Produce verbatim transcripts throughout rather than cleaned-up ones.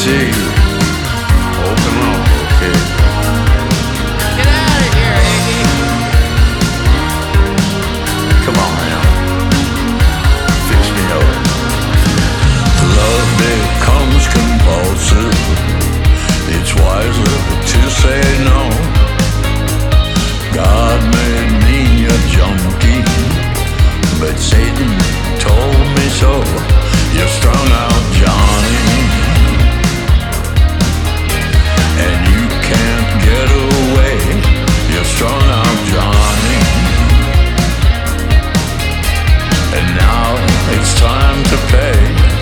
see. Open up, okay? Get out of here, Iggy. Come on now. Fix me up. Love becomes compulsive. It's wiser to say no. God made me a junkie, but Satan told me so. You're strung out, Johnny, and you can't get away. You're strung out, Johnny, and now it's time to pay.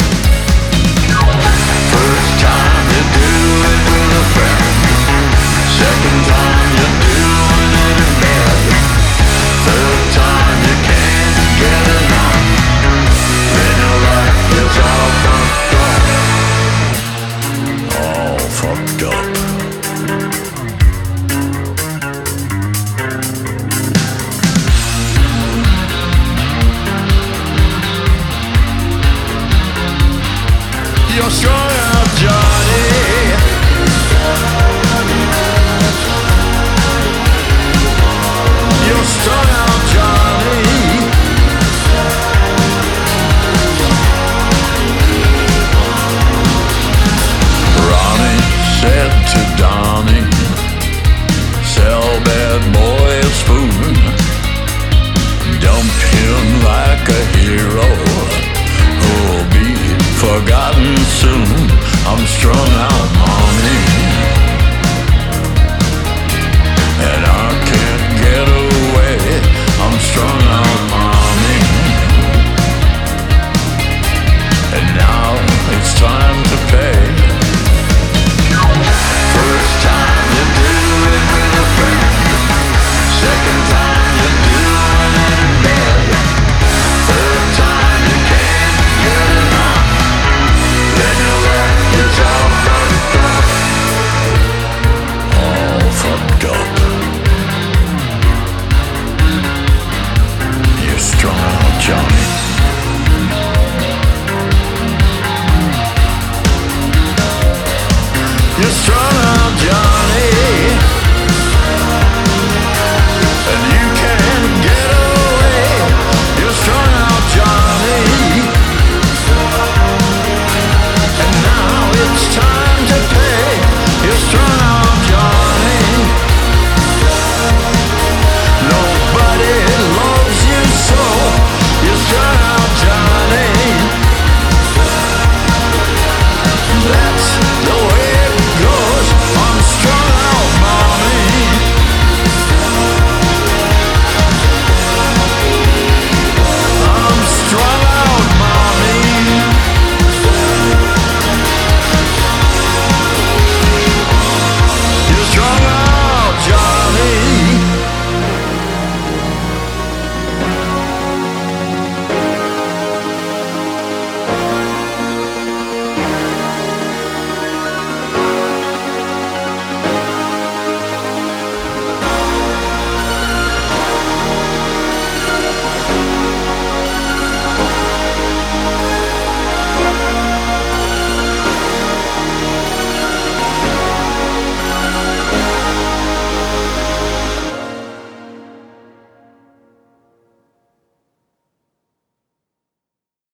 First time you do it with a friend, second time you're doing it in bed, third time you can't get enough, then your life is all fucked up. All fucked up. You're strung out, Johnny. You're strung out, Johnny. Ronnie said to Donnie, sell bad boy a spoon, dump him like a hero who'll be forgotten soon. I'm strung out, mommy, and I can't get away. I'm strung out, mommy.